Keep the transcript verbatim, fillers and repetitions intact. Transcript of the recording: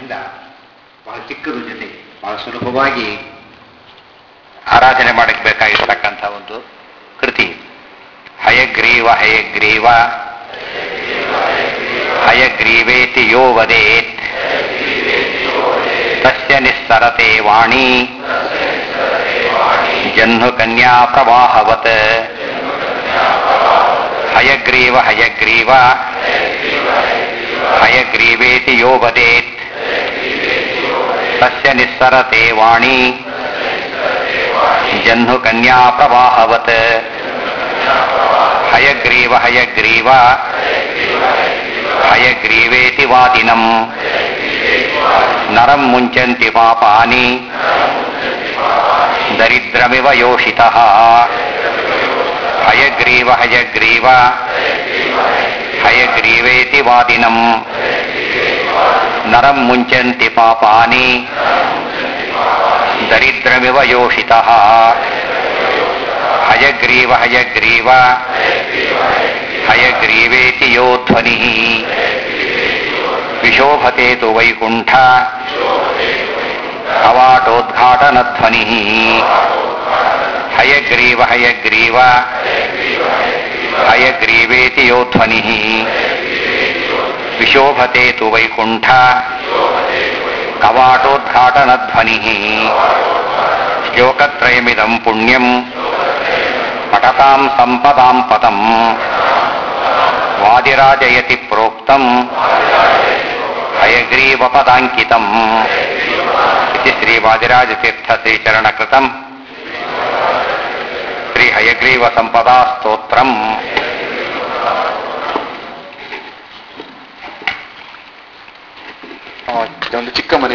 ಆದ್ದರಿಂದ ಬಹಳ ಚಿಕ್ಕದು ಜೊತೆ ಬಹಳ ಸುಲಭವಾಗಿ ಆರಾಧನೆ ಮಾಡಕ್ಕೆ ಬೇಕಾಗಿರ್ತಕ್ಕಂಥ ಒಂದು ಕೃತಿ. ಹಯಗ್ರೀವ ಹಯಗ್ರೀವ ಹಯಗ್ರೀವೇತಿ ಯೋ ವದೇತ್ ತಸ್ಯ ನಿಸ್ಸರತೆ ವಾಣಿ ಜಹ್ನು ಕನ್ಯಾ ಪ್ರವಾಹವತ್. ಹಯಗ್ರೀವ ಹಯಗ್ರೀವ ಹಯಗ್ರೀವೇತಿ ಯೋ ವದೇತ್ ತಸ್ಯ ನಿಸ್ಸರತೆ ವಾಣಿ ಜಹ್ನು ಕನ್ಯಾ ಪ್ರವಾಹವತ್. ಹಯಗ್ರೀವ ಹಯಗ್ರೀವ ಹಯಗ್ರೀವೇತಿ ವಾದಿನಂ ನರಂ ಮುಂಚಂತಿ ಪಾಪಾನಿ ದರಿದ್ರಮಿವ ಯೋಷಿತಃ. ಹಯಗ್ರೀವ ಹಯಗ್ರೀವ ಹಯಗ್ರೀವೇತಿ ವಾದಿನಂ ನರಂ ಮುಂಚಂತಿ ಪಾಪಾನಿ ದರಿದ್ರಮಿವ ಯೋಷಿತಃ. ಹಯಗ್ರೀವ ಹಯಗ್ರೀವ ಹಯಗ್ರೀವೇತಿ ಯೋ ಧ್ವನಿಃ ವಿಶೋಭತೆ ತು ವೈಕುಂಠ ಕವಾಟೋದ್ಘಾಟನಧ್ವನಿಃ. ಹಯಗ್ರೀವ ಹಯಗ್ರೀವ ಹಯಗ್ರೀವೇತಿ ಯೋ ಧ್ವನಿಃ ವಿಶೋಭತೆ ತು ವೈಕುಂಠ ಕವಾಟೋದ್ಘಾಟನಧ್ವನಿಃ. ಶ್ಲೋಕತ್ರಯಮಿದಂ ಪುಣ್ಯಂ ಪಠತಾಂ ಸಂಪದಾಂ ಪದಂ ವಾದಿರಾಜಯತಿ ಪ್ರೋಕ್ತಂ ಹಯಗ್ರೀವ ಪದಾಂಕಿತಂ. ಇತಿ ಶ್ರೀ ವಾದಿರಾಜತೀರ್ಥ ಶ್ರೀಚರಣಕೃತಂ ಶ್ರೀ ಹಯಗ್ರೀವ ಸಂಪದಾ ಸ್ತೋತ್ರಂ. ಒಂದು ಚಿಕ್ಕ ಮನೆ